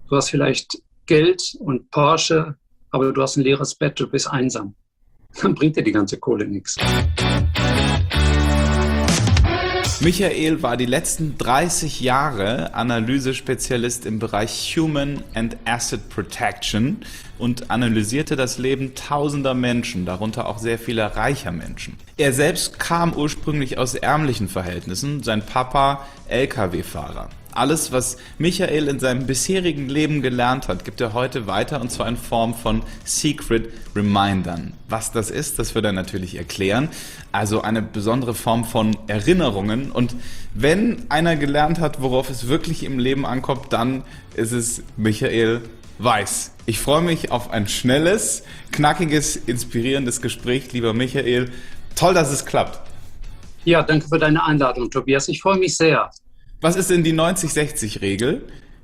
Du hast vielleicht Geld und Porsche, aber du hast ein leeres Bett, du bist einsam. Dann bringt dir die ganze Kohle nichts. Michael war die letzten 30 Jahre Analysespezialist im Bereich Human and Asset Protection und analysierte das Leben tausender Menschen, darunter auch sehr vieler reicher Menschen. Er selbst kam ursprünglich aus ärmlichen Verhältnissen, sein Papa Lkw-Fahrer. Alles, was Michael in seinem bisherigen Leben gelernt hat, gibt er heute weiter, und zwar in Form von Secret Remindern. Was das ist, das wird er natürlich erklären. Also eine besondere Form von Erinnerungen. Und wenn einer gelernt hat, worauf es wirklich im Leben ankommt, dann ist es Michael Weiß. Ich freue mich auf ein schnelles, knackiges, inspirierendes Gespräch, lieber Michael. Toll, dass es klappt. Ja, danke für deine Einladung, Tobias. Ich freue mich sehr. Was ist denn die 90-60-Regel?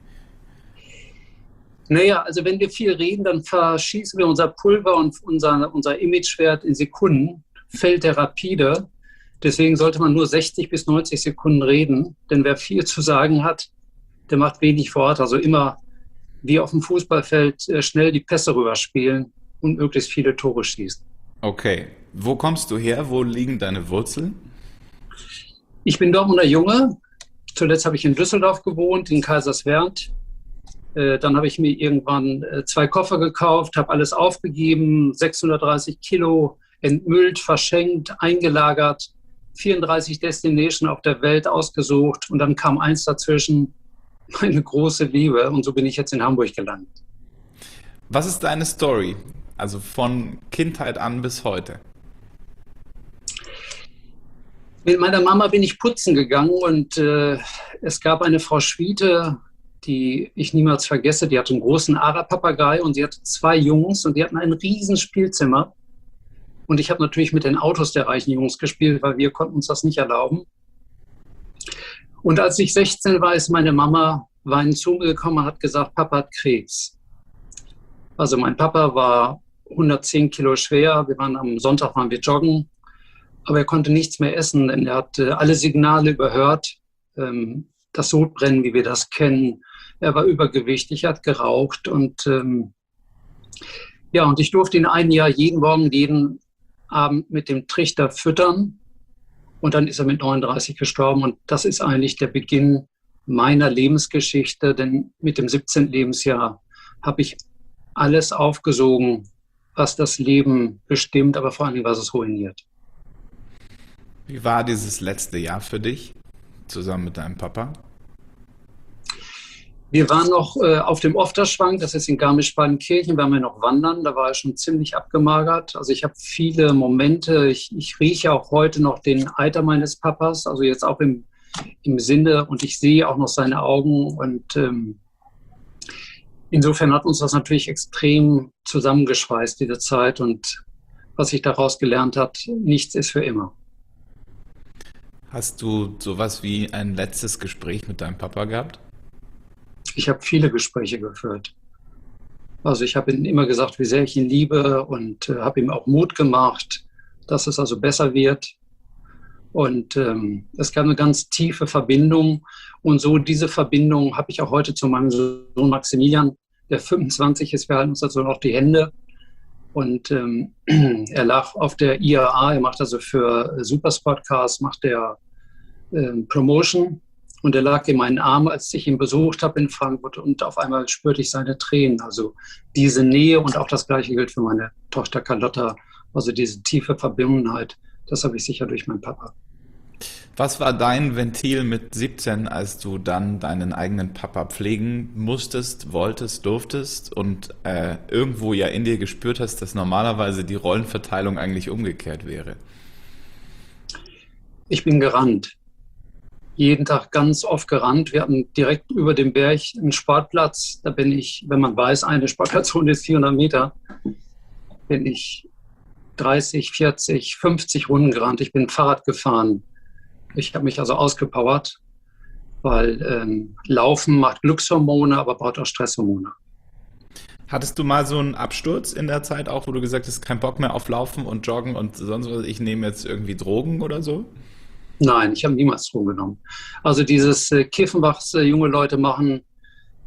Naja, also wenn wir viel reden, dann verschießen wir unser Pulver und unser Imagewert in Sekunden, fällt der rapide. Deswegen sollte man nur 60 bis 90 Sekunden reden, denn wer viel zu sagen hat, der macht wenig Wort. Also immer wie auf dem Fußballfeld schnell die Pässe rüberspielen und möglichst viele Tore schießen. Okay, wo kommst du her? Wo liegen deine Wurzeln? Ich bin Dortmunder Junge. Zuletzt habe ich in Düsseldorf gewohnt, in Kaiserswerth. Dann habe ich mir irgendwann 2 Koffer gekauft, habe alles aufgegeben, 630 Kilo entmüllt, verschenkt, eingelagert, 34 Destinations auf der Welt ausgesucht und dann kam eins dazwischen, meine große Liebe, und so bin ich jetzt in Hamburg gelandet. Was ist deine Story? Also von Kindheit an bis heute. Mit meiner Mama bin ich putzen gegangen und es gab eine Frau Schwiete, die ich niemals vergesse. Die hatte einen großen Ara-Papagei und sie hatte 2 Jungs und die hatten ein riesen Spielzimmer. Und ich habe natürlich mit den Autos der reichen Jungs gespielt, weil wir konnten uns das nicht erlauben. Und als ich 16 war, ist meine Mama weinend zu mir gekommen und hat gesagt, Papa hat Krebs. Also mein Papa war 110 Kilo schwer. Am Sonntag waren wir joggen. Aber er konnte nichts mehr essen, denn er hat alle Signale überhört. Das Sodbrennen, wie wir das kennen. Er war übergewichtig, er hat geraucht. Und ich durfte ihn ein Jahr jeden Morgen, jeden Abend mit dem Trichter füttern. Und dann ist er mit 39 gestorben. Und das ist eigentlich der Beginn meiner Lebensgeschichte. Denn mit dem 17. Lebensjahr habe ich alles aufgesogen, was das Leben bestimmt, aber vor allem, was es ruiniert. Wie war dieses letzte Jahr für dich, zusammen mit deinem Papa? Wir waren noch auf dem Ofterschwang, das ist in Garmisch-Partenkirchen, waren wir noch wandern, da war er schon ziemlich abgemagert. Also ich habe viele Momente, ich rieche auch heute noch den Eiter meines Papas, also jetzt auch im Sinne, und ich sehe auch noch seine Augen, und insofern hat uns das natürlich extrem zusammengeschweißt, diese Zeit, und was ich daraus gelernt habe, nichts ist für immer. Hast du sowas wie ein letztes Gespräch mit deinem Papa gehabt? Ich habe viele Gespräche geführt. Also ich habe ihm immer gesagt, wie sehr ich ihn liebe, und habe ihm auch Mut gemacht, dass es also besser wird. Und es gab eine ganz tiefe Verbindung. Und so diese Verbindung habe ich auch heute zu meinem Sohn Maximilian, der 25 ist. Wir halten uns also noch die Hände. Und er lag auf der IAA, er macht also für Supersportcars, macht er Promotion. Und er lag in meinen Armen, als ich ihn besucht habe in Frankfurt, und auf einmal spürte ich seine Tränen. Also diese Nähe, und auch das Gleiche gilt für meine Tochter Carlotta. Also diese tiefe Verbundenheit, das habe ich sicher durch meinen Papa. Was war dein Ventil mit 17, als du dann deinen eigenen Papa pflegen musstest, wolltest, durftest und irgendwo ja in dir gespürt hast, dass normalerweise die Rollenverteilung eigentlich umgekehrt wäre? Ich bin gerannt. Jeden Tag ganz oft gerannt. Wir hatten direkt über dem Berg einen Sportplatz. Da bin ich, wenn man weiß, eine Sportplatzrunde ist 400 Meter, bin ich 30, 40, 50 Runden gerannt. Ich bin Fahrrad gefahren. Ich habe mich also ausgepowert, weil Laufen macht Glückshormone, aber braucht auch Stresshormone. Hattest du mal so einen Absturz in der Zeit auch, wo du gesagt hast, kein Bock mehr auf Laufen und Joggen und sonst was, ich nehme jetzt irgendwie Drogen oder so? Nein, ich habe niemals Drogen genommen. Also dieses Kiffen, was junge Leute machen,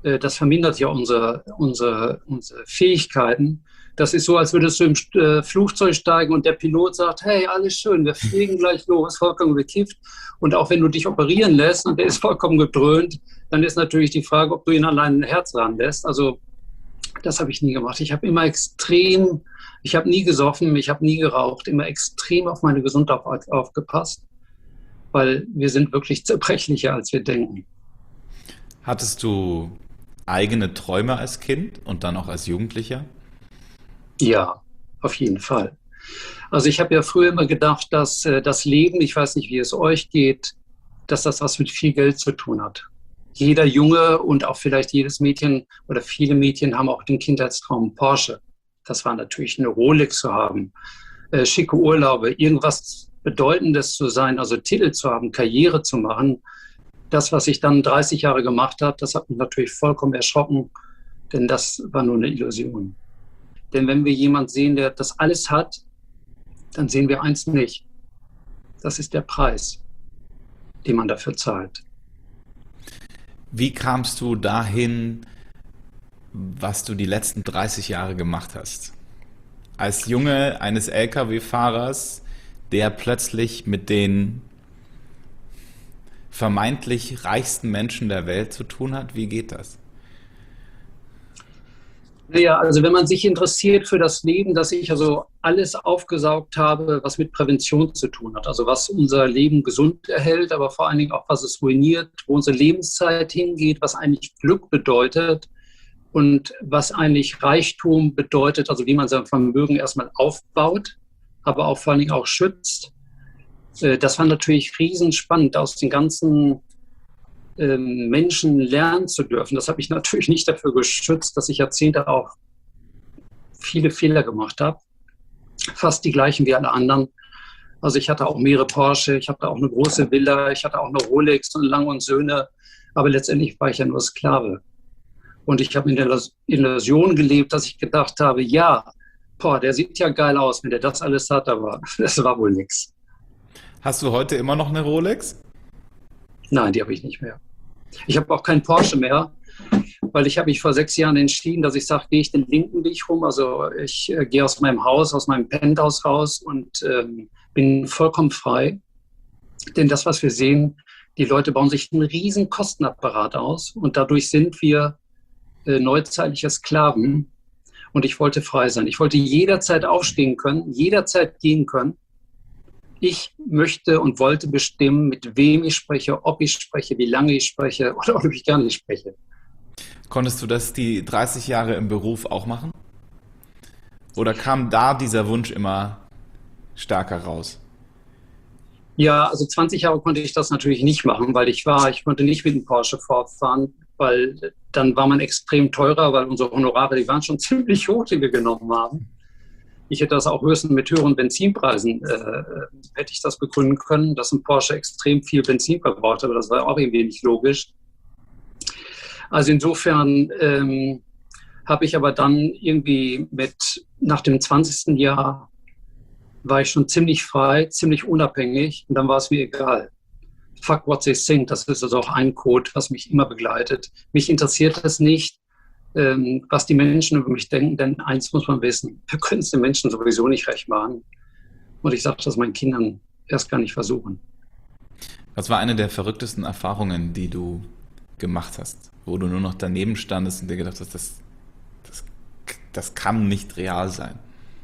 Das vermindert ja unsere Fähigkeiten. Das ist so, als würdest du im Flugzeug steigen und der Pilot sagt, hey, alles schön, wir fliegen gleich los, vollkommen bekifft. Und auch wenn du dich operieren lässt und der ist vollkommen gedröhnt, dann ist natürlich die Frage, ob du ihn an dein Herz ranlässt. Also das habe ich nie gemacht. Ich habe nie gesoffen, ich habe nie geraucht, immer extrem auf meine Gesundheit aufgepasst, weil wir sind wirklich zerbrechlicher, als wir denken. Hattest du eigene Träume als Kind und dann auch als Jugendlicher? Ja, auf jeden Fall. Also ich habe ja früher immer gedacht, dass das Leben, ich weiß nicht, wie es euch geht, dass das was mit viel Geld zu tun hat. Jeder Junge und auch vielleicht jedes Mädchen oder viele Mädchen haben auch den Kindheitstraum Porsche. Das war natürlich eine Rolex zu haben, schicke Urlaube, irgendwas Bedeutendes zu sein, also Titel zu haben, Karriere zu machen. Das, was ich dann 30 Jahre gemacht habe, das hat mich natürlich vollkommen erschrocken, denn das war nur eine Illusion. Denn wenn wir jemanden sehen, der das alles hat, dann sehen wir eins nicht. Das ist der Preis, den man dafür zahlt. Wie kamst du dahin, was du die letzten 30 Jahre gemacht hast? Als Junge eines Lkw-Fahrers, der plötzlich mit den vermeintlich reichsten Menschen der Welt zu tun hat, wie geht das? Naja, also wenn man sich interessiert für das Leben, dass ich also alles aufgesaugt habe, was mit Prävention zu tun hat, also was unser Leben gesund erhält, aber vor allen Dingen auch, was es ruiniert, wo unsere Lebenszeit hingeht, was eigentlich Glück bedeutet und was eigentlich Reichtum bedeutet, also wie man sein Vermögen erstmal aufbaut, aber auch vor allen Dingen auch schützt. Das war natürlich riesenspannend, aus den ganzen Menschen lernen zu dürfen. Das habe ich natürlich nicht dafür geschützt, dass ich Jahrzehnte auch viele Fehler gemacht habe. Fast die gleichen wie alle anderen. Also ich hatte auch mehrere Porsche, ich hatte auch eine große Villa, ich hatte auch eine Rolex und Lang und Söhne. Aber letztendlich war ich ja nur Sklave. Und ich habe in der Illusion gelebt, dass ich gedacht habe, ja, boah, der sieht ja geil aus, wenn der das alles hat, aber das war wohl nichts. Hast du heute immer noch eine Rolex? Nein, die habe ich nicht mehr. Ich habe auch keinen Porsche mehr, weil ich habe mich vor 6 Jahren entschieden, dass ich sage, gehe ich den linken Weg rum. Also ich gehe aus meinem Haus, aus meinem Penthouse raus und bin vollkommen frei. Denn das, was wir sehen, die Leute bauen sich einen riesen Kostenapparat aus und dadurch sind wir neuzeitliche Sklaven. Und ich wollte frei sein. Ich wollte jederzeit aufstehen können, jederzeit gehen können. Ich möchte und wollte bestimmen, mit wem ich spreche, ob ich spreche, wie lange ich spreche oder ob ich gar nicht spreche. Konntest du das die 30 Jahre im Beruf auch machen? Oder kam da dieser Wunsch immer stärker raus? Ja, also 20 Jahre konnte ich das natürlich nicht machen, weil ich konnte nicht mit dem Porsche fortfahren, weil dann war man extrem teurer, weil unsere Honorare, die waren schon ziemlich hoch, die wir genommen haben. Ich hätte das auch höchstens mit höheren Benzinpreisen, hätte ich das begründen können, dass ein Porsche extrem viel Benzin verbraucht, aber das war auch irgendwie nicht logisch. Also insofern habe ich aber dann irgendwie nach dem 20. Jahr war ich schon ziemlich frei, ziemlich unabhängig und dann war es mir egal. Fuck what they think, das ist also auch ein Code, was mich immer begleitet. Mich interessiert es nicht, was die Menschen über mich denken, denn eins muss man wissen, wir können es den Menschen sowieso nicht recht machen. Und ich sage das meinen Kindern erst gar nicht versuchen. Was war eine der verrücktesten Erfahrungen, die du gemacht hast, wo du nur noch daneben standest und dir gedacht hast, das kann nicht real sein?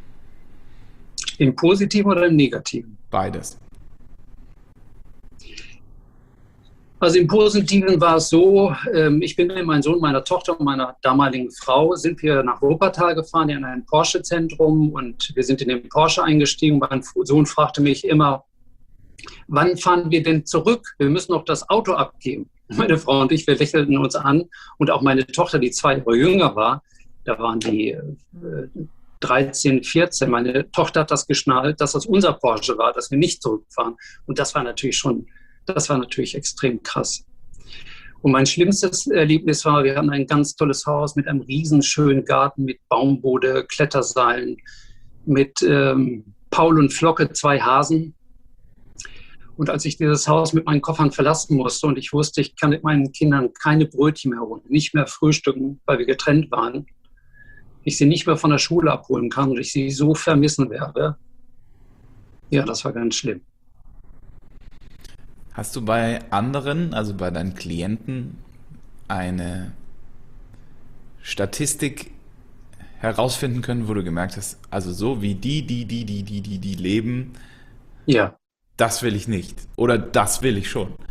Im Positiven oder im Negativen? Beides. Also im Positiven war es so, ich bin mit meinem Sohn, meiner Tochter und meiner damaligen Frau, sind wir nach Wuppertal gefahren in ein Porsche-Zentrum und wir sind in den Porsche eingestiegen. Mein Sohn fragte mich immer, wann fahren wir denn zurück? Wir müssen noch das Auto abgeben. Meine Frau und ich, wir lächelten uns an und auch meine Tochter, die 2 Jahre jünger war, da waren die 13, 14. Meine Tochter hat das geschnallt, dass das unser Porsche war, dass wir nicht zurückfahren. Und das war natürlich extrem krass. Und mein schlimmstes Erlebnis war, wir hatten ein ganz tolles Haus mit einem riesenschönen Garten, mit Baumbode, Kletterseilen, mit Paul und Flocke, 2 Hasen. Und als ich dieses Haus mit meinen Koffern verlassen musste und ich wusste, ich kann mit meinen Kindern keine Brötchen mehr holen, nicht mehr frühstücken, weil wir getrennt waren, ich sie nicht mehr von der Schule abholen kann und ich sie so vermissen werde, ja, das war ganz schlimm. Hast du bei anderen, also bei deinen Klienten, eine Statistik herausfinden können, wo du gemerkt hast, also so wie die leben, Ja. das will ich nicht oder das will ich schon?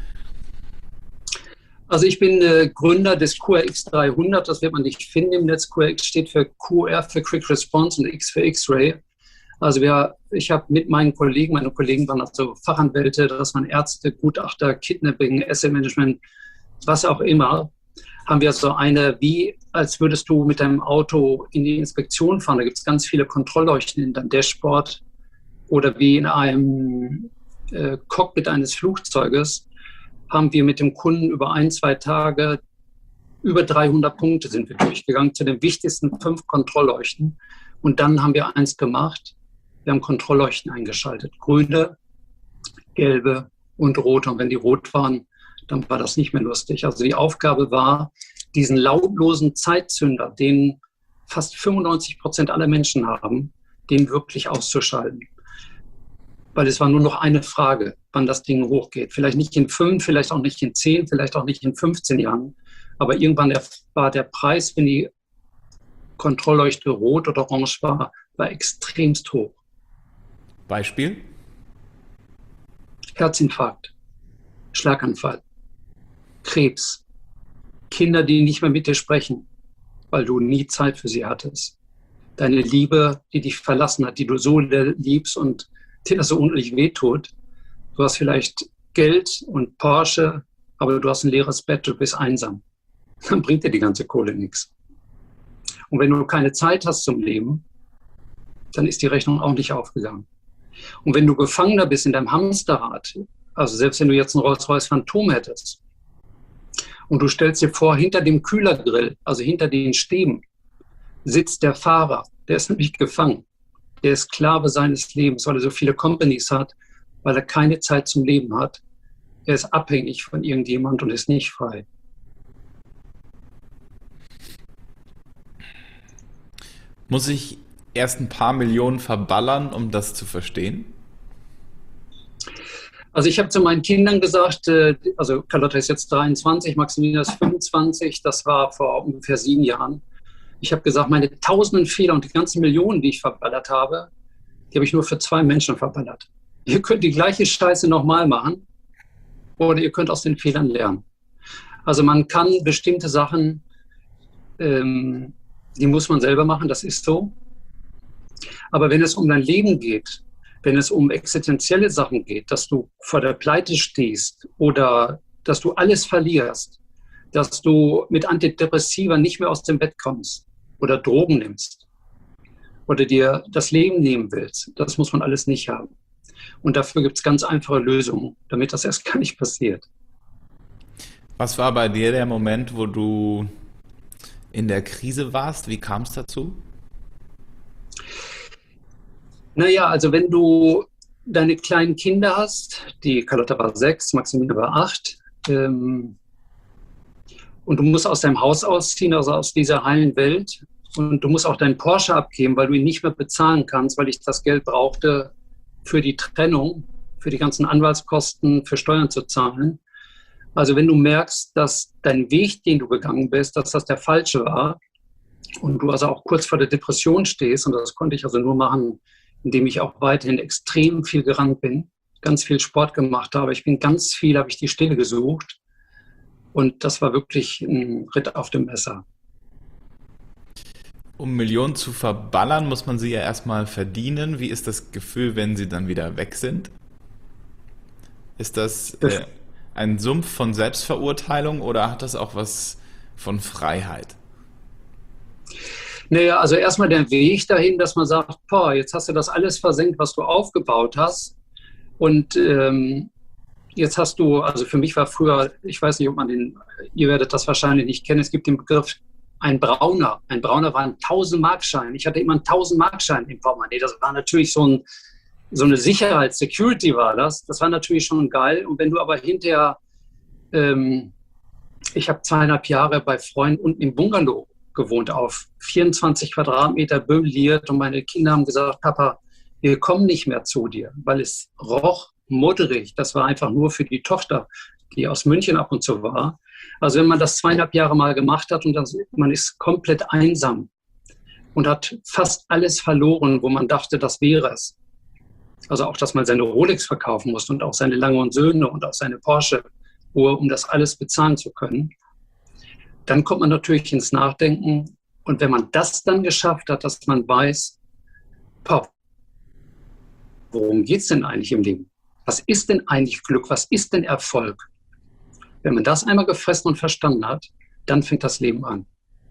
Also ich bin Gründer des QRX 300, das wird man nicht finden im Netz. QRX steht für QR für Quick Response und X für X-Ray. Also ich habe mit meinen Kollegen, meine Kollegen waren also Fachanwälte, das waren Ärzte, Gutachter, Kidnapping, Asset Management, was auch immer, haben wir so eine, wie als würdest du mit deinem Auto in die Inspektion fahren. Da gibt es ganz viele Kontrollleuchten in deinem Dashboard oder wie in einem Cockpit eines Flugzeuges haben wir mit dem Kunden über 1-2 Tage über 300 Punkte sind wir durchgegangen zu den wichtigsten 5 Kontrollleuchten. Und dann haben wir eins gemacht. Wir haben Kontrollleuchten eingeschaltet. Grüne, gelbe und rote. Und wenn die rot waren, dann war das nicht mehr lustig. Also die Aufgabe war, diesen lautlosen Zeitzünder, den fast 95% aller Menschen haben, den wirklich auszuschalten. Weil es war nur noch eine Frage, wann das Ding hochgeht. Vielleicht nicht in 5, vielleicht auch nicht in 10, vielleicht auch nicht in 15 Jahren. Aber irgendwann war der Preis, wenn die Kontrollleuchte rot oder orange war extremst hoch. Beispiel? Herzinfarkt, Schlaganfall, Krebs, Kinder, die nicht mehr mit dir sprechen, weil du nie Zeit für sie hattest. Deine Liebe, die dich verlassen hat, die du so liebst und dir das so unendlich wehtut. Du hast vielleicht Geld und Porsche, aber du hast ein leeres Bett, du bist einsam. Dann bringt dir die ganze Kohle nichts. Und wenn du keine Zeit hast zum Leben, dann ist die Rechnung auch nicht aufgegangen. Und wenn du Gefangener bist in deinem Hamsterrad, also selbst wenn du jetzt einen Rolls-Royce Phantom hättest, und du stellst dir vor, hinter dem Kühlergrill, also hinter den Stäben, sitzt der Fahrer, der ist nämlich gefangen. Der ist Sklave seines Lebens, weil er so viele Companies hat, weil er keine Zeit zum Leben hat. Er ist abhängig von irgendjemand und ist nicht frei. Muss ich erst ein paar Millionen verballern, um das zu verstehen? Also ich habe zu meinen Kindern gesagt, also Carlotta ist jetzt 23, Maximilian ist 25, das war vor ungefähr 7 Jahren. Ich habe gesagt, meine tausenden Fehler und die ganzen Millionen, die ich verballert habe, die habe ich nur für 2 Menschen verballert. Ihr könnt die gleiche Scheiße nochmal machen oder ihr könnt aus den Fehlern lernen. Also man kann bestimmte Sachen, die muss man selber machen, das ist so. Aber wenn es um dein Leben geht, wenn es um existenzielle Sachen geht, dass du vor der Pleite stehst oder dass du alles verlierst, dass du mit Antidepressiva nicht mehr aus dem Bett kommst oder Drogen nimmst oder dir das Leben nehmen willst, das muss man alles nicht haben. Und dafür gibt es ganz einfache Lösungen, damit das erst gar nicht passiert. Was war bei dir der Moment, wo du in der Krise warst? Wie kam es dazu? Naja, also wenn du deine kleinen Kinder hast, die Carlotta war 6, Maximilian war 8, und du musst aus deinem Haus ausziehen, also aus dieser heilen Welt, und du musst auch deinen Porsche abgeben, weil du ihn nicht mehr bezahlen kannst, weil ich das Geld brauchte für die Trennung, für die ganzen Anwaltskosten, für Steuern zu zahlen. Also wenn du merkst, dass dein Weg, den du gegangen bist, dass das der falsche war und du also auch kurz vor der Depression stehst, und das konnte ich also nur machen, indem ich auch weiterhin extrem viel gerannt bin, ganz viel Sport gemacht habe. Ich bin ganz viel, habe ich die Stille gesucht und das war wirklich ein Ritt auf dem Messer. Um Millionen zu verballern, muss man sie ja erstmal verdienen. Wie ist das Gefühl, wenn sie dann wieder weg sind? Ist das ein Sumpf von Selbstverurteilung oder hat das auch was von Freiheit? Naja, also erstmal der Weg dahin, dass man sagt, boah, jetzt hast du das alles versenkt, was du aufgebaut hast. Und jetzt hast du, also für mich war früher, ich weiß nicht, ob man ihr werdet das wahrscheinlich nicht kennen, es gibt den Begriff ein Brauner. Ein Brauner war ein 1000-Markschein. Ich hatte immer einen 1000-Markschein im Portemonnaie. Das war natürlich so ein so eine Sicherheit, Security war das. Das war natürlich schon geil. Und wenn du aber hinterher, ich habe 2,5 Jahre bei Freunden unten im Bungalow gewohnt, auf 24 Quadratmeter möbliert. Und meine Kinder haben gesagt, Papa, wir kommen nicht mehr zu dir, weil es roch modderig. Das war einfach nur für die Tochter, die aus München ab und zu war. Also wenn man das 2,5 Jahre mal gemacht hat und dann, man ist komplett einsam und hat fast alles verloren, wo man dachte, das wäre es. Also auch, dass man seine Rolex verkaufen muss und auch seine Lange & Söhne und auch seine Porsche-Uhr, um das alles bezahlen zu können. Dann kommt man natürlich ins Nachdenken. Und wenn man das dann geschafft hat, dass man weiß, worum geht es denn eigentlich im Leben? Was ist denn eigentlich Glück? Was ist denn Erfolg? Wenn man das einmal gefressen und verstanden hat, dann fängt das Leben an.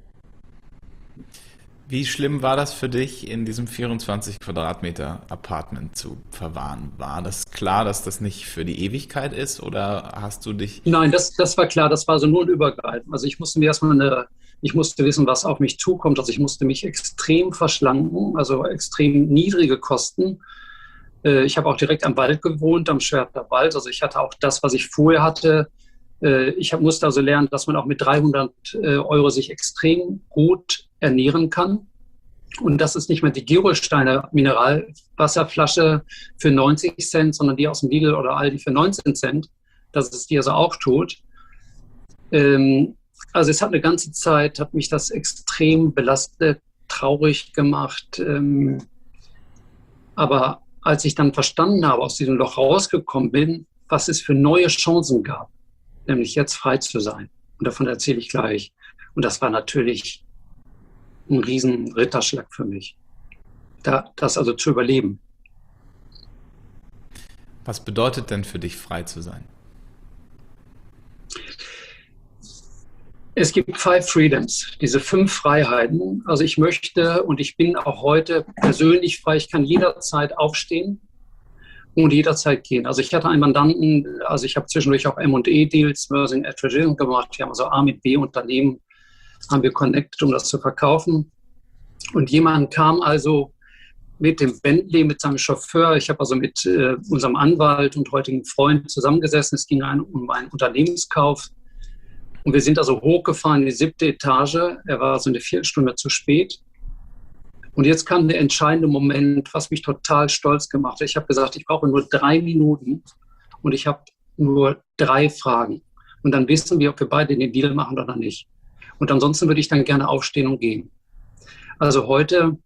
Wie schlimm war das für dich, in diesem 24 Quadratmeter Apartment zu verwahren? War das klar, dass das nicht für die Ewigkeit ist oder hast du dich... Nein, das war klar, das war so nur ein Übergreif. Also ich musste mir erstmal ich musste wissen, was auf mich zukommt. Also ich musste mich extrem verschlanken, also extrem niedrige Kosten. Ich habe auch direkt am Wald gewohnt, am Schwerter Wald. Also ich hatte auch das, was ich vorher hatte. Ich musste also lernen, dass man auch mit 300 Euro sich extrem gut ernähren kann. Und das ist nicht mehr die Gerolsteiner Mineralwasserflasche für 90 Cent, sondern die aus dem Lidl oder Aldi für 19 Cent. Dass es die also auch tut. Also es hat eine ganze Zeit, hat mich das extrem belastet, traurig gemacht. Aber als ich dann verstanden habe, aus diesem Loch rausgekommen bin, was es für neue Chancen gab, nämlich jetzt frei zu sein. Und davon erzähle ich gleich. Und das war natürlich ein riesen Ritterschlag für mich, das also zu überleben. Was bedeutet denn für dich, frei zu sein? Es gibt 5 Freedoms, diese 5 Freiheiten. Also ich möchte und ich bin auch heute persönlich frei. Ich kann jederzeit aufstehen und jederzeit gehen. Also ich hatte einen Mandanten, also ich habe zwischendurch auch M&A-Deals, Merging Acquisition gemacht. Wir haben also A mit B Unternehmen, haben wir connected, um das zu verkaufen. Und jemand kam also mit dem Bentley, mit seinem Chauffeur. Ich habe also mit unserem Anwalt und heutigen Freund zusammengesessen. Es ging um einen Unternehmenskauf. Und wir sind also hochgefahren in die 7. Etage. Er war so eine Viertelstunde zu spät. Und jetzt kam der entscheidende Moment, was mich total stolz gemacht hat. Ich habe gesagt, ich brauche nur 3 Minuten und ich habe nur 3 Fragen. Und dann wissen wir, ob wir beide den Deal machen oder nicht. Und ansonsten würde ich dann gerne aufstehen und gehen. Also heute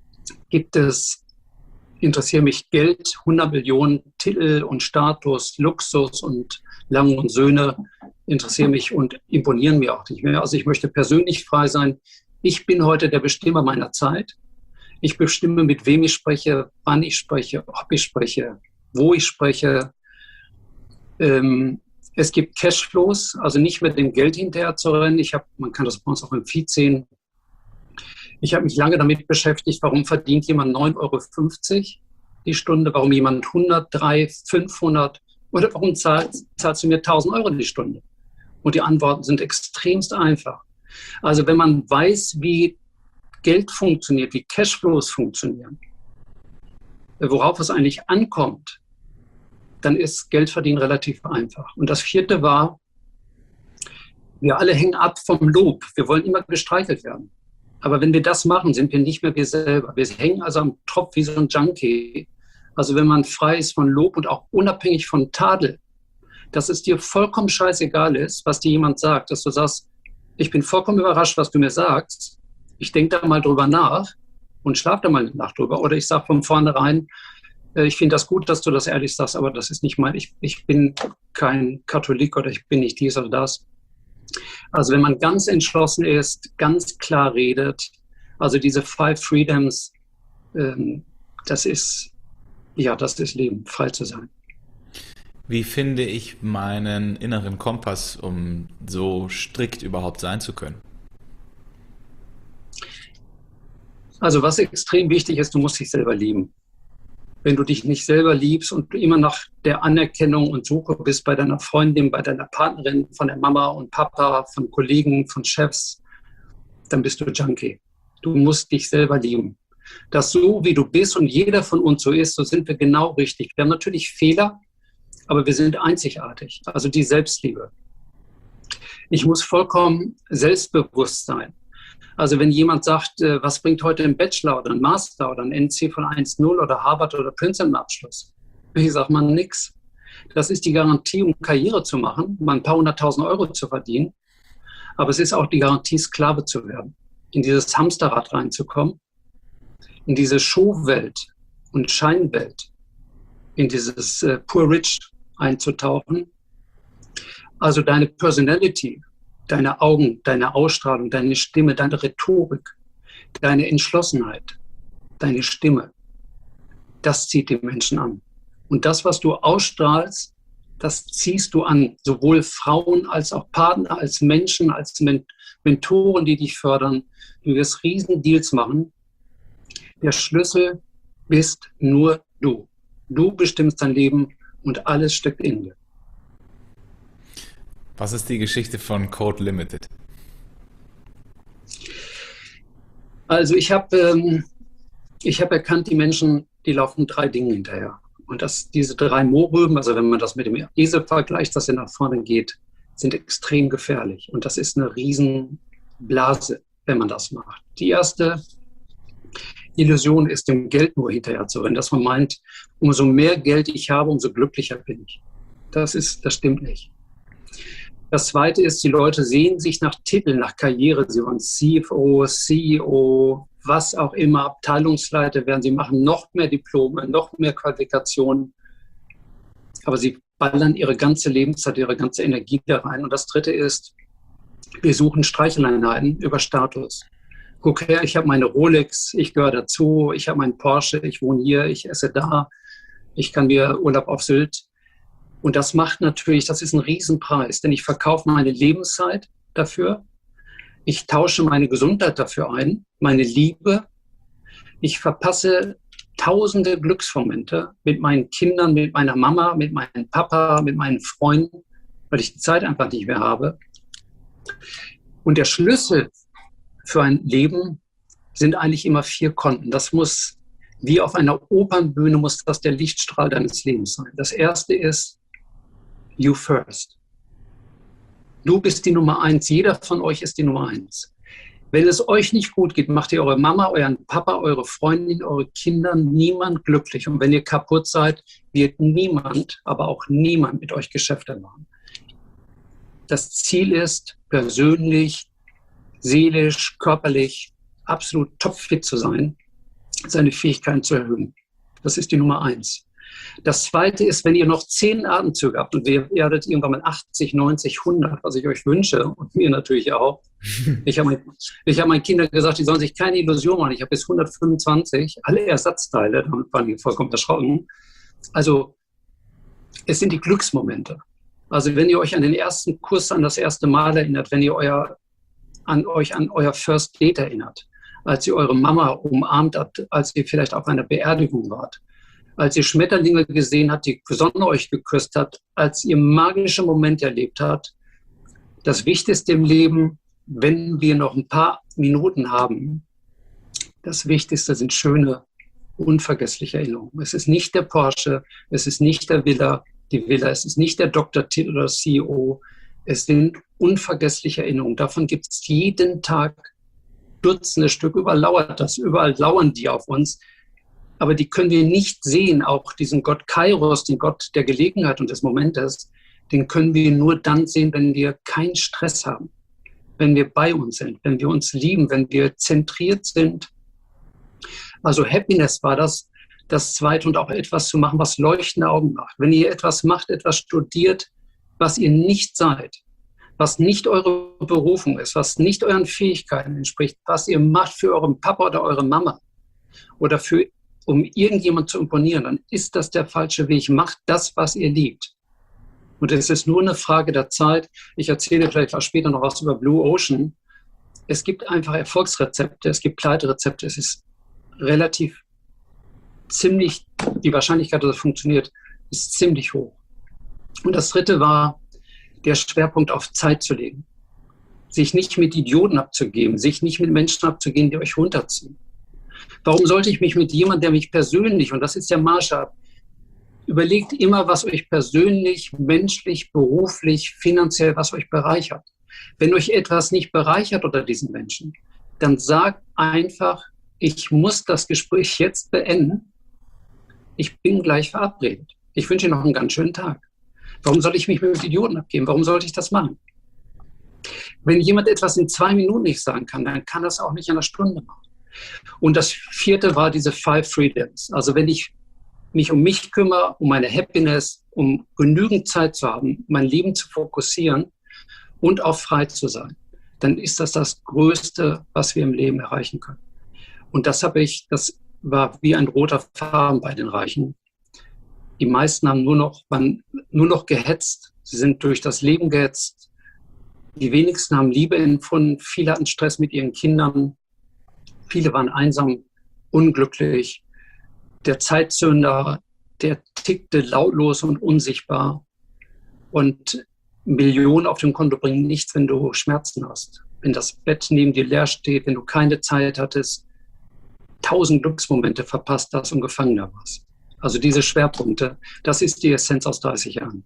interessiert mich Geld, 100 Millionen, Titel und Status, Luxus und Lange & Söhne interessieren mich und imponieren mir auch nicht mehr. Also ich möchte persönlich frei sein. Ich bin heute der Bestimmer meiner Zeit. Ich bestimme, mit wem ich spreche, wann ich spreche, ob ich spreche, wo ich spreche. Es gibt Cashflows, also nicht mit dem Geld hinterher zu rennen. Man kann das bei uns auch im Feed sehen. Ich habe mich lange damit beschäftigt, warum verdient jemand 9,50 € die Stunde, warum jemand 100, 300, 500 oder warum zahlst du mir 1.000 € die Stunde? Und die Antworten sind extremst einfach. Also wenn man weiß, wie Geld funktioniert, wie Cashflows funktionieren, worauf es eigentlich ankommt, dann ist Geldverdienen relativ einfach. Und das 4. war, wir alle hängen ab vom Lob. Wir wollen immer gestreichelt werden. Aber wenn wir das machen, sind wir nicht mehr wir selber. Wir hängen also am Tropf wie so ein Junkie. Also wenn man frei ist von Lob und auch unabhängig von Tadel, dass es dir vollkommen scheißegal ist, was dir jemand sagt, dass du sagst, ich bin vollkommen überrascht, was du mir sagst. Ich denke da mal drüber nach und schlafe da mal eine Nacht drüber. Oder ich sage von vornherein, ich finde das gut, dass du das ehrlich sagst, aber das ist nicht ich bin kein Katholik oder ich bin nicht dies oder das. Also wenn man ganz entschlossen ist, ganz klar redet, also diese 5 Freedoms, das ist Leben, frei zu sein. Wie finde ich meinen inneren Kompass, um so strikt überhaupt sein zu können? Also was extrem wichtig ist, du musst dich selber lieben. Wenn du dich nicht selber liebst und du immer nach der Anerkennung und Suche bist bei deiner Freundin, bei deiner Partnerin, von der Mama und Papa, von Kollegen, von Chefs, dann bist du Junkie. Du musst dich selber lieben. dass so wie du bist und jeder von uns so ist, so sind wir genau richtig. Wir haben natürlich Fehler, aber wir sind einzigartig. Also die Selbstliebe. Ich muss vollkommen selbstbewusst sein. Also wenn jemand sagt, was bringt heute ein Bachelor oder ein Master oder ein NC von 1,0 oder Harvard oder Princeton-Abschluss? Ich sage mal nix. Das ist die Garantie, um Karriere zu machen, mal ein paar 100.000 Euro zu verdienen. Aber es ist auch die Garantie, Sklave zu werden, in dieses Hamsterrad reinzukommen, in diese Showwelt und Scheinwelt, in dieses Poor Rich einzutauchen. Also deine Personality, deine Augen, deine Ausstrahlung, deine Stimme, deine Rhetorik, deine Entschlossenheit, deine Stimme, das zieht die Menschen an. Und das, was du ausstrahlst, das ziehst du an, sowohl Frauen als auch Partner, als Menschen, als Mentoren, die dich fördern. Du wirst riesen Deals machen. Der Schlüssel bist nur du. Du bestimmst dein Leben und alles steckt in dir. Was ist die Geschichte von Code Limited? Also ich habe erkannt, die Menschen, die laufen 3 Dingen hinterher. Und diese 3 Mohrrüben, also wenn man das mit dem Esel vergleicht, dass er nach vorne geht, sind extrem gefährlich. Und das ist eine Riesenblase, wenn man das macht. Die erste Illusion ist, dem Geld nur hinterher zu rennen, dass man meint, umso mehr Geld ich habe, umso glücklicher bin ich. Das stimmt nicht. Das Zweite ist, die Leute sehen sich nach Titeln, nach Karriere. Sie wollen CFO, CEO, was auch immer, Abteilungsleiter werden. Sie machen noch mehr Diplome, noch mehr Qualifikationen. Aber sie ballern ihre ganze Lebenszeit, ihre ganze Energie da rein. Und das Dritte ist, wir suchen Streicheleinheiten über Status. Guck her, ich habe meine Rolex, ich gehöre dazu, ich habe meinen Porsche, ich wohne hier, ich esse da, ich kann mir Urlaub auf Sylt. Und das macht natürlich, das ist ein Riesenpreis, denn ich verkaufe meine Lebenszeit dafür. Ich tausche meine Gesundheit dafür ein, meine Liebe. Ich verpasse tausende Glücksmomente mit meinen Kindern, mit meiner Mama, mit meinem Papa, mit meinen Freunden, weil ich die Zeit einfach nicht mehr habe. Und der Schlüssel für ein Leben sind eigentlich immer 4 Konten. Das muss, wie auf einer Opernbühne, muss das der Lichtstrahl deines Lebens sein. Das erste ist you first. Du bist die Nummer 1. Jeder von euch ist die Nummer 1. Wenn es euch nicht gut geht, macht ihr eure Mama, euren Papa, eure Freundin, eure Kinder, niemand glücklich. Und wenn ihr kaputt seid, wird niemand, aber auch niemand mit euch Geschäfte machen. Das Ziel ist, persönlich, seelisch, körperlich absolut topfit zu sein, seine Fähigkeiten zu erhöhen. Das ist die Nummer 1. Das Zweite ist, wenn ihr noch 10 Atemzüge habt und ihr werdet irgendwann mal 80, 90, 100, was ich euch wünsche und mir natürlich auch. Ich habe meinen Kindern gesagt, die sollen sich keine Illusion machen. Ich habe bis 125, alle Ersatzteile, damit waren die vollkommen erschrocken. Also es sind die Glücksmomente. Also wenn ihr euch an den ersten Kurs, an das erste Mal erinnert, wenn ihr euch an euer First Date erinnert, als ihr eure Mama umarmt habt, als ihr vielleicht auf einer Beerdigung wart, als ihr Schmetterlinge gesehen habt, die Sonne euch geküsst hat, als ihr magische Momente erlebt habt. Das Wichtigste im Leben, wenn wir noch ein paar Minuten haben, das Wichtigste sind schöne, unvergessliche Erinnerungen. Es ist nicht der Porsche, es ist nicht die Villa, es ist nicht der Doktortitel oder CEO. Es sind unvergessliche Erinnerungen. Davon gibt es jeden Tag Dutzende Stück. Überall lauern die auf uns. Aber die können wir nicht sehen. Auch diesen Gott Kairos, den Gott der Gelegenheit und des Momentes, den können wir nur dann sehen, wenn wir keinen Stress haben, wenn wir bei uns sind, wenn wir uns lieben, wenn wir zentriert sind. Also Happiness war das Zweite, und auch etwas zu machen, was leuchtende Augen macht. Wenn ihr etwas macht, etwas studiert, was ihr nicht seid, was nicht eure Berufung ist, was nicht euren Fähigkeiten entspricht, was ihr macht für euren Papa oder eure Mama oder um irgendjemand zu imponieren, dann ist das der falsche Weg. Macht das, was ihr liebt. Und es ist nur eine Frage der Zeit. Ich erzähle vielleicht auch später noch was über Blue Ocean. Es gibt einfach Erfolgsrezepte, es gibt Pleiterezepte. Es ist relativ ziemlich, die Wahrscheinlichkeit, dass es funktioniert, ist ziemlich hoch. Und das Dritte war, der Schwerpunkt auf Zeit zu legen. Sich nicht mit Idioten abzugeben, sich nicht mit Menschen abzugeben, die euch runterziehen. Warum sollte ich mich mit jemandem, der mich persönlich, und das ist der Maßstab, überlegt immer, was euch persönlich, menschlich, beruflich, finanziell, was euch bereichert. Wenn euch etwas nicht bereichert unter diesen Menschen, dann sagt einfach, ich muss das Gespräch jetzt beenden. Ich bin gleich verabredet. Ich wünsche Ihnen noch einen ganz schönen Tag. Warum soll ich mich mit Idioten abgeben? Warum sollte ich das machen? Wenn jemand etwas in 2 Minuten nicht sagen kann, dann kann das auch nicht in einer Stunde machen. Und das 4. war diese 5 Freedoms. Also wenn ich mich um mich kümmere, um meine Happiness, um genügend Zeit zu haben, mein Leben zu fokussieren und auch frei zu sein, dann ist das das Größte, was wir im Leben erreichen können. Und das war wie ein roter Faden bei den Reichen. Die meisten haben waren nur noch gehetzt. Sie sind durch das Leben gehetzt. Die wenigsten haben Liebe empfunden. Viele hatten Stress mit ihren Kindern. Viele waren einsam, unglücklich. Der Zeitzünder, der tickte lautlos und unsichtbar. Und Millionen auf dem Konto bringen nichts, wenn du Schmerzen hast. Wenn das Bett neben dir leer steht, wenn du keine Zeit hattest, 1000 Glücksmomente verpasst hast und Gefangener warst. Also diese Schwerpunkte, das ist die Essenz aus 30 Jahren.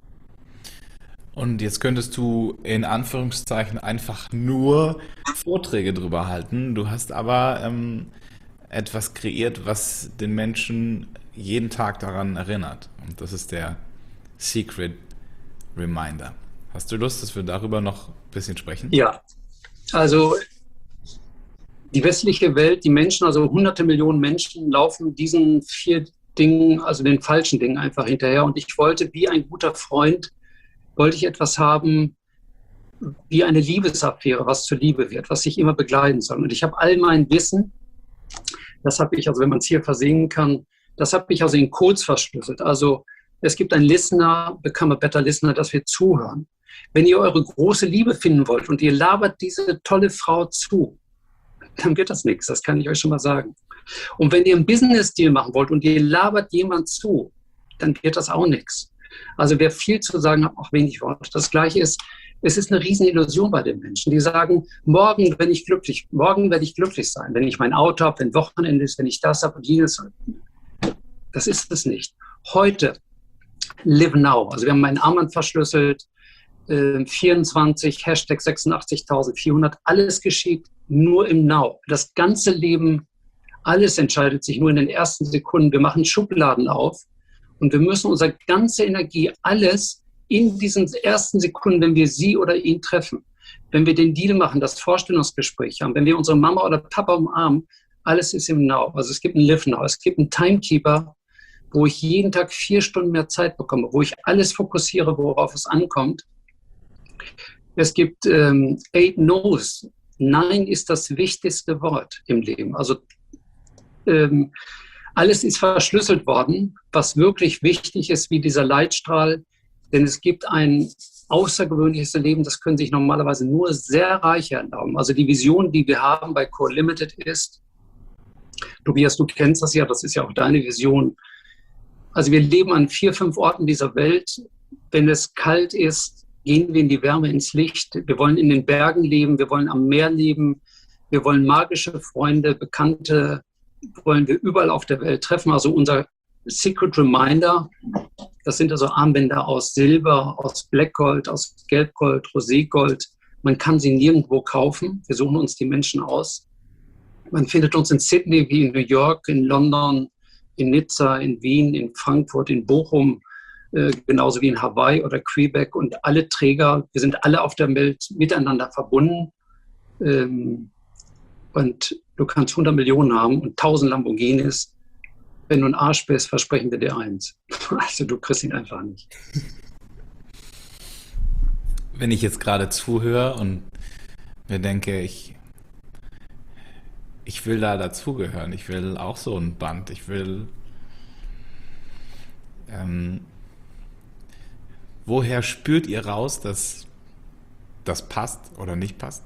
Und jetzt könntest du in Anführungszeichen einfach nur Vorträge drüber halten. Du hast aber etwas kreiert, was den Menschen jeden Tag daran erinnert. Und das ist der Secret Reminder. Hast du Lust, dass wir darüber noch ein bisschen sprechen? Ja, also die westliche Welt, die Menschen, also hunderte Millionen Menschen laufen diesen 4 Dingen, also den falschen Dingen einfach hinterher. Und ich wollte wie ein guter Freund, wollte ich etwas haben, wie eine Liebesaffäre, was zur Liebe wird, was sich immer begleiten soll. Und ich habe all mein Wissen, das habe ich, also wenn man es hier versehen kann, das habe ich also in Codes verschlüsselt. Also es gibt ein Listener, Become a Better Listener, dass wir zuhören. Wenn ihr eure große Liebe finden wollt und ihr labert diese tolle Frau zu, dann wird das nichts, das kann ich euch schon mal sagen. Und wenn ihr einen Business-Deal machen wollt und ihr labert jemand zu, dann wird das auch nichts. Also wer viel zu sagen hat, auch wenig Wort. Das Gleiche ist, es ist eine riesen Illusion bei den Menschen. Die sagen, morgen werde ich glücklich sein, wenn ich mein Auto habe, wenn Wochenende ist, wenn ich das habe und jenes. Das ist es nicht. Heute, live now. Also wir haben meinen Armband verschlüsselt, 24, Hashtag 86.400, alles geschieht nur im Now. Das ganze Leben, alles entscheidet sich nur in den ersten Sekunden. Wir machen Schubladen auf und wir müssen unsere ganze Energie, alles in diesen ersten Sekunden, wenn wir sie oder ihn treffen, wenn wir den Deal machen, das Vorstellungsgespräch haben, wenn wir unsere Mama oder Papa umarmen, alles ist im Now. Also es gibt einen Live Now, es gibt einen Timekeeper, wo ich jeden Tag 4 Stunden mehr Zeit bekomme, wo ich alles fokussiere, worauf es ankommt. Es gibt 8 No's. Nein ist das wichtigste Wort im Leben. Also alles ist verschlüsselt worden, was wirklich wichtig ist, wie dieser Leitstrahl. Denn es gibt ein außergewöhnliches Leben, das können sich normalerweise nur sehr Reiche erlauben. Also die Vision, die wir haben bei Core Limited ist, Tobias, du kennst das ja, das ist ja auch deine Vision. Also wir leben an 4, 5 Orten dieser Welt. Wenn es kalt ist, gehen wir in die Wärme, ins Licht. Wir wollen in den Bergen leben, wir wollen am Meer leben, wir wollen magische Freunde, Bekannte, wollen wir überall auf der Welt treffen. Also unser Secret Reminder, das sind also Armbänder aus Silber, aus Blackgold, aus Gelbgold, Roségold. Man kann sie nirgendwo kaufen. Wir suchen uns die Menschen aus. Man findet uns in Sydney wie in New York, in London, in Nizza, in Wien, in Frankfurt, in Bochum, genauso wie in Hawaii oder Quebec. Und alle Träger, wir sind alle auf der Welt miteinander verbunden. Und du kannst 100 Millionen haben und 1000 Lamborghinis. Wenn du ein Arsch bist, versprechen wir dir eins. Also du kriegst ihn einfach nicht. Wenn ich jetzt gerade zuhöre und mir denke, ich will da dazugehören, ich will auch so ein Band, ich will... woher spürt ihr raus, dass das passt oder nicht passt?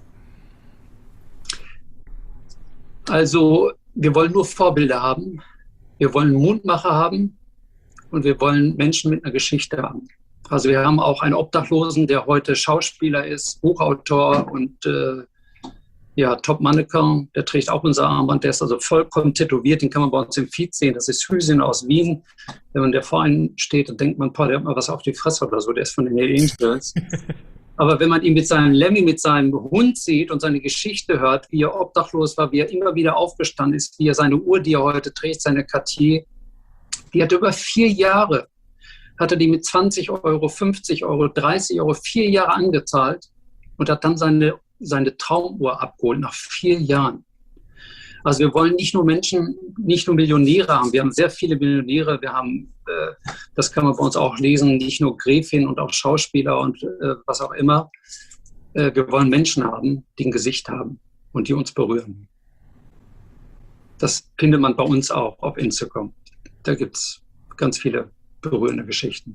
Also wir wollen nur Vorbilder haben. Wir wollen Mutmacher haben und wir wollen Menschen mit einer Geschichte haben. Also wir haben auch einen Obdachlosen, der heute Schauspieler ist, Buchautor und Ja, Top Manneken, der trägt auch unser Armband, der ist also vollkommen tätowiert, den kann man bei uns im Feed sehen. Das ist Hüsin aus Wien. Wenn man der vor einem steht, dann denkt man, der hat mal was auf die Fresse oder so, der ist von den Angels. Aber wenn man ihn mit seinem Lemmy, mit seinem Hund sieht und seine Geschichte hört, wie er obdachlos war, wie er immer wieder aufgestanden ist, wie er seine Uhr, die er heute trägt, seine Cartier, die hat über 4 Jahre, hat er die mit 20 Euro, 50 Euro, 30 Euro, 4 Jahre angezahlt und hat dann seine Traumuhr abgeholt nach 4 Jahren. Also wir wollen nicht nur Menschen, nicht nur Millionäre haben. Wir haben sehr viele Millionäre. Wir haben, das kann man bei uns auch lesen, nicht nur Gräfin und auch Schauspieler und was auch immer. Wir wollen Menschen haben, die ein Gesicht haben und die uns berühren. Das findet man bei uns auch auf Instagram. Da gibt es ganz viele berührende Geschichten.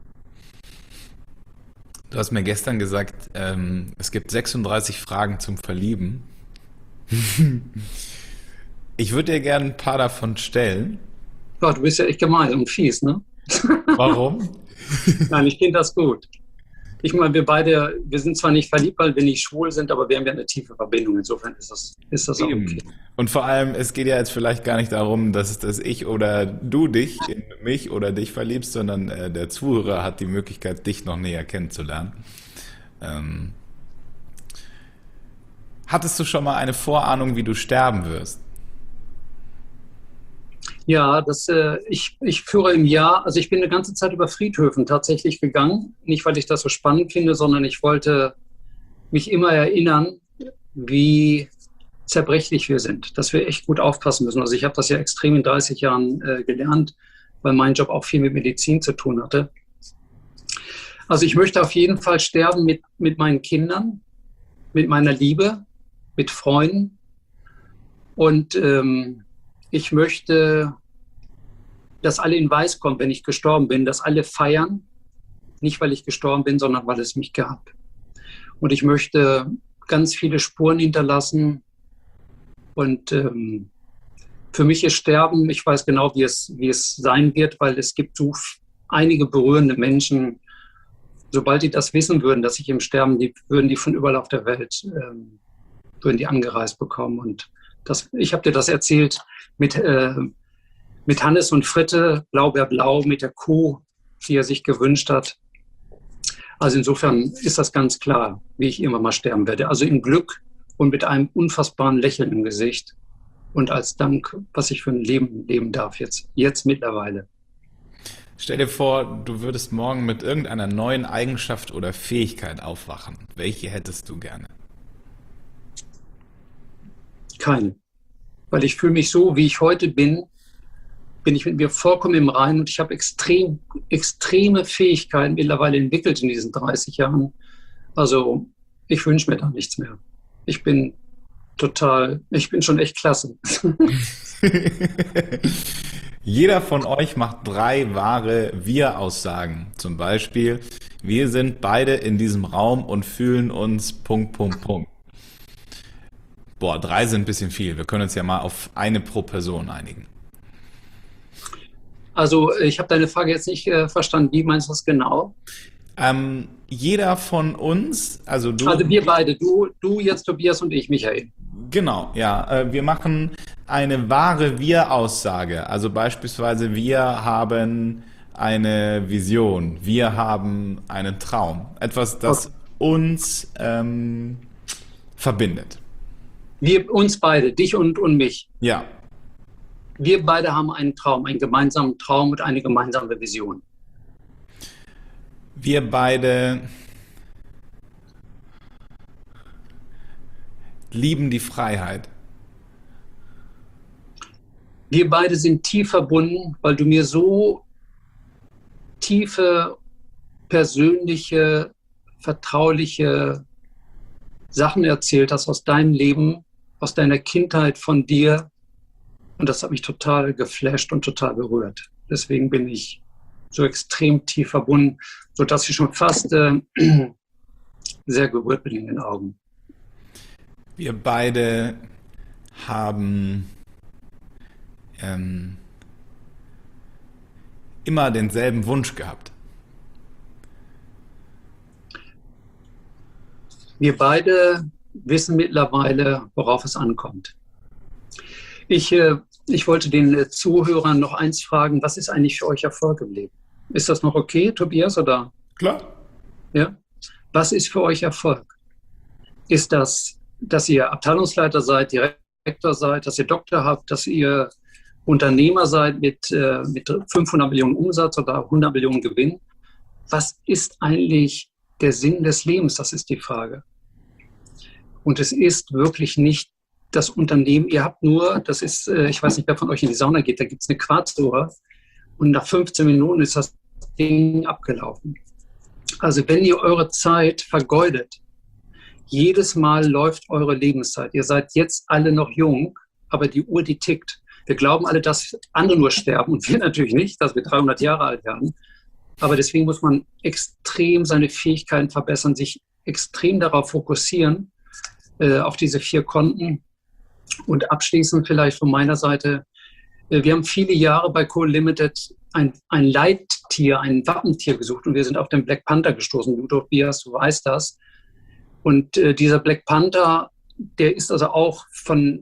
Du hast mir gestern gesagt, es gibt 36 Fragen zum Verlieben. Ich würde dir gerne ein paar davon stellen. Ja, du bist ja echt gemein und fies, ne? Warum? Nein, ich finde das gut. Ich meine, wir sind zwar nicht verliebt, weil wir nicht schwul sind, aber wir haben ja eine tiefe Verbindung. Insofern ist das auch okay. Und vor allem, es geht ja jetzt vielleicht gar nicht darum, dass ich oder du dich in mich oder dich verliebst, sondern der Zuhörer hat die Möglichkeit, dich noch näher kennenzulernen. Hattest du schon mal eine Vorahnung, wie du sterben wirst? Ja, ich führe im Jahr, also ich bin eine ganze Zeit über Friedhöfen tatsächlich gegangen. Nicht, weil ich das so spannend finde, sondern ich wollte mich immer erinnern, wie zerbrechlich wir sind, dass wir echt gut aufpassen müssen. Also ich habe das ja extrem in 30 Jahren gelernt, weil mein Job auch viel mit Medizin zu tun hatte. Also ich möchte auf jeden Fall sterben mit meinen Kindern, mit meiner Liebe, mit Freunden und ich möchte, dass alle in Weiß kommen, wenn ich gestorben bin, dass alle feiern, nicht weil ich gestorben bin, sondern weil es mich gab. Und ich möchte ganz viele Spuren hinterlassen. Und für mich ist Sterben, ich weiß genau, wie es sein wird, weil es gibt so einige berührende Menschen, sobald die das wissen würden, dass ich im Sterben, würden die von überall auf der Welt, würden die angereist bekommen. Und ich habe dir das erzählt mit Hannes und Fritte, Blaubeerblau, mit der Kuh, die er sich gewünscht hat. Also insofern ist das ganz klar, wie ich irgendwann mal sterben werde. Also in Glück und mit einem unfassbaren Lächeln im Gesicht und als Dank, was ich für ein Leben leben darf jetzt mittlerweile. Stell dir vor, du würdest morgen mit irgendeiner neuen Eigenschaft oder Fähigkeit aufwachen. Welche hättest du gerne? Keine. Weil ich fühle mich so, wie ich heute bin ich mit mir vollkommen im Reinen und ich habe extreme Fähigkeiten mittlerweile entwickelt in diesen 30 Jahren. Also ich wünsche mir da nichts mehr. Ich bin schon echt klasse. Jeder von euch macht 3 wahre Wir-Aussagen. Zum Beispiel, wir sind beide in diesem Raum und fühlen uns ... Boah, 3 sind ein bisschen viel. Wir können uns ja mal auf eine pro Person einigen. Also ich habe deine Frage jetzt nicht verstanden. Wie meinst du das genau? Jeder von uns, also du... Also wir beide, du jetzt Tobias und ich, Michael. Genau, ja. Wir machen eine wahre Wir-Aussage. Also beispielsweise, wir haben eine Vision, wir haben einen Traum. Etwas, das uns verbindet. Wir uns beide, dich und mich. Ja. Wir beide haben einen Traum, einen gemeinsamen Traum und eine gemeinsame Vision. Wir beide lieben die Freiheit. Wir beide sind tief verbunden, weil du mir so tiefe, persönliche, vertrauliche Sachen erzählt hast aus deinem Leben, aus deiner Kindheit, von dir. Und das hat mich total geflasht und total berührt. Deswegen bin ich so extrem tief verbunden, sodass ich schon fast sehr gerührt bin in den Augen. Wir beide haben immer denselben Wunsch gehabt. Wir beide wissen mittlerweile, worauf es ankommt. Ich wollte den Zuhörern noch eins fragen, was ist eigentlich für euch Erfolg im Leben? Ist das noch okay, Tobias, oder? Klar. Ja. Was ist für euch Erfolg? Ist das, dass ihr Abteilungsleiter seid, Direktor seid, dass ihr Doktor habt, dass ihr Unternehmer seid mit 500 Millionen Umsatz oder 100 Millionen Gewinn? Was ist eigentlich der Sinn des Lebens? Das ist die Frage. Und es ist wirklich nicht das Unternehmen. Ihr habt nur, das ist, ich weiß nicht, wer von euch in die Sauna geht, da gibt es eine Quarzuhr und nach 15 Minuten ist das Ding abgelaufen. Also wenn ihr eure Zeit vergeudet, jedes Mal läuft eure Lebenszeit. Ihr seid jetzt alle noch jung, aber die Uhr, die tickt. Wir glauben alle, dass andere nur sterben und wir natürlich nicht, dass wir 300 Jahre alt werden. Aber deswegen muss man extrem seine Fähigkeiten verbessern, sich extrem darauf fokussieren, auf diese 4 Konten. Und abschließend vielleicht von meiner Seite, wir haben viele Jahre bei Coal Limited ein Leittier, ein Wappentier gesucht und wir sind auf den Black Panther gestoßen. Du, Tobias, du weißt das. Und dieser Black Panther, der ist also auch von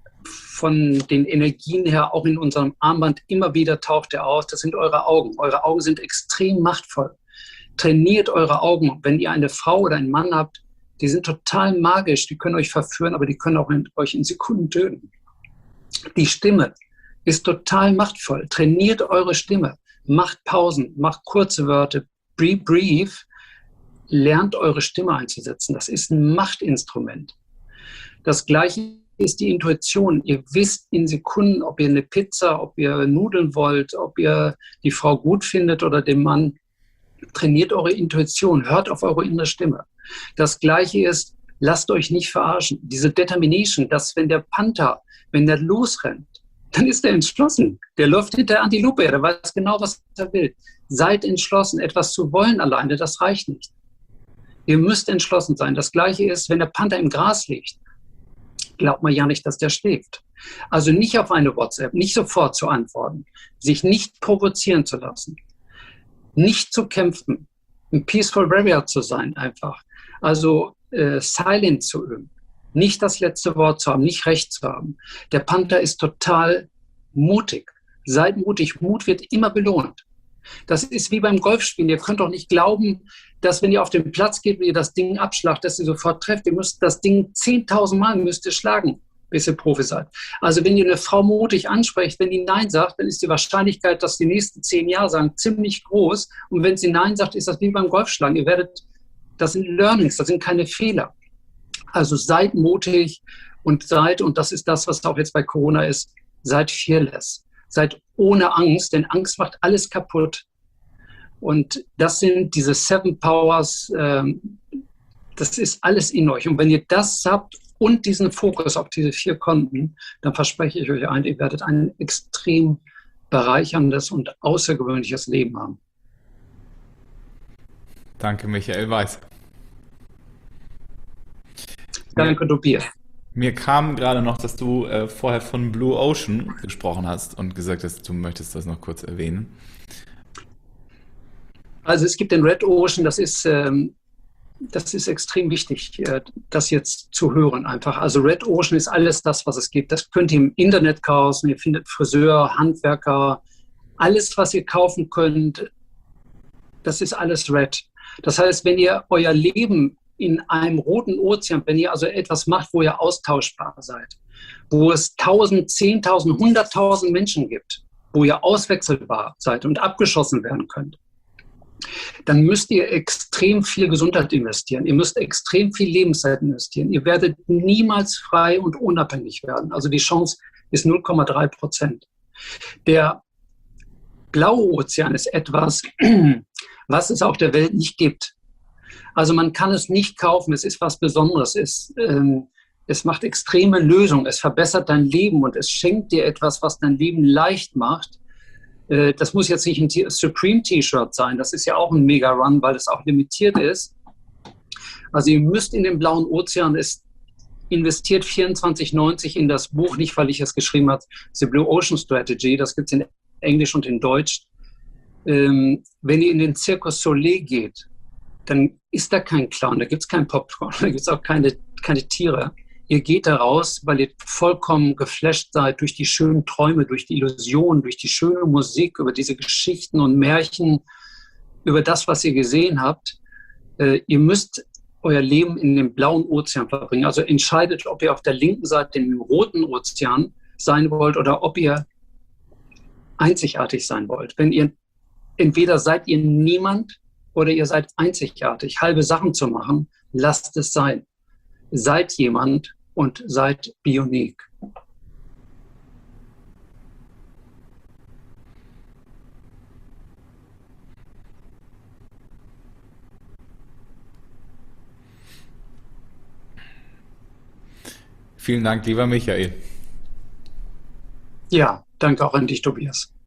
den Energien her, auch in unserem Armband, immer wieder taucht er auf. Das sind eure Augen. Eure Augen sind extrem machtvoll. Trainiert eure Augen. Wenn ihr eine Frau oder einen Mann habt, die sind total magisch, die können euch verführen, aber die können auch euch in Sekunden töten. Die Stimme ist total machtvoll. Trainiert eure Stimme. Macht Pausen, macht kurze Wörter, brief. Lernt eure Stimme einzusetzen. Das ist ein Machtinstrument. Das Gleiche ist die Intuition. Ihr wisst in Sekunden, ob ihr eine Pizza, ob ihr Nudeln wollt, ob ihr die Frau gut findet oder den Mann. Trainiert eure Intuition, hört auf eure innere Stimme. Das Gleiche ist, lasst euch nicht verarschen. Diese Determination, dass wenn der Panther, wenn der losrennt, dann ist er entschlossen. Der läuft hinter der Antilope, der weiß genau, was er will. Seid entschlossen. Etwas zu wollen alleine, das reicht nicht. Ihr müsst entschlossen sein. Das Gleiche ist, wenn der Panther im Gras liegt, glaubt man ja nicht, dass der schläft. Also nicht auf eine WhatsApp, nicht sofort zu antworten, sich nicht provozieren zu lassen, nicht zu kämpfen, ein Peaceful Warrior zu sein einfach. Also silent zu üben, nicht das letzte Wort zu haben, nicht Recht zu haben. Der Panther ist total mutig. Seid mutig. Mut wird immer belohnt. Das ist wie beim Golfspielen. Ihr könnt doch nicht glauben, dass wenn ihr auf den Platz geht und ihr das Ding abschlagt, dass ihr sofort trefft. Ihr müsst das Ding 10.000 Mal müsst ihr schlagen, bis ihr Profi seid. Also wenn ihr eine Frau mutig ansprecht, wenn die Nein sagt, dann ist die Wahrscheinlichkeit, dass die nächsten 10 Jahre sagen, ziemlich groß. Und wenn sie Nein sagt, ist das wie beim Golfschlagen. Ihr werdet, das sind Learnings, das sind keine Fehler. Also seid mutig und das ist das, was auch jetzt bei Corona ist, seid fearless. Seid ohne Angst, denn Angst macht alles kaputt. Und das sind diese 7 Powers, das ist alles in euch. Und wenn ihr das habt und diesen Fokus auf diese 4 Konten, dann verspreche ich euch ihr werdet ein extrem bereicherndes und außergewöhnliches Leben haben. Danke, Michael Weiß. Danke, Tobias. Mir kam gerade noch, dass du vorher von Blue Ocean gesprochen hast und gesagt hast, du möchtest das noch kurz erwähnen. Also es gibt den Red Ocean, das ist extrem wichtig, das jetzt zu hören einfach. Also Red Ocean ist alles das, was es gibt. Das könnt ihr im Internet kaufen. Ihr findet Friseur, Handwerker, alles, was ihr kaufen könnt, das ist alles Red. Das heißt, wenn ihr euer Leben in einem roten Ozean, wenn ihr also etwas macht, wo ihr austauschbar seid, wo es 1.000, 10.000, 100.000 Menschen gibt, wo ihr auswechselbar seid und abgeschossen werden könnt, dann müsst ihr extrem viel Gesundheit investieren. Ihr müsst extrem viel Lebenszeit investieren. Ihr werdet niemals frei und unabhängig werden. Also die Chance ist 0,3%. Der blaue Ozean ist etwas, was es auf der Welt nicht gibt. Also man kann es nicht kaufen, es ist was Besonderes, es macht extreme Lösungen, es verbessert dein Leben und es schenkt dir etwas, was dein Leben leicht macht. Das muss jetzt nicht ein Supreme-T-Shirt sein, das ist ja auch ein Mega-Run, weil es auch limitiert ist. Also ihr müsst in den blauen Ozean, es investiert 24,90 in das Buch, nicht weil ich es geschrieben habe, The Blue Ocean Strategy, das gibt es in Englisch und in Deutsch. Wenn ihr in den Cirque du Soleil geht, dann ist da kein Clown, da gibt es kein Popcorn, da gibt es auch keine keine Tiere. Ihr geht da raus, weil ihr vollkommen geflasht seid durch die schönen Träume, durch die Illusionen, durch die schöne Musik, über diese Geschichten und Märchen, über das, was ihr gesehen habt. Ihr müsst euer Leben in dem blauen Ozean verbringen. Also entscheidet, ob ihr auf der linken Seite in dem roten Ozean sein wollt oder ob ihr einzigartig sein wollt. Wenn ihr entweder seid ihr niemand oder ihr seid einzigartig. Halbe Sachen zu machen, lasst es sein. Seid jemand und seid unique. Vielen Dank, lieber Michael. Ja, danke auch an dich, Tobias.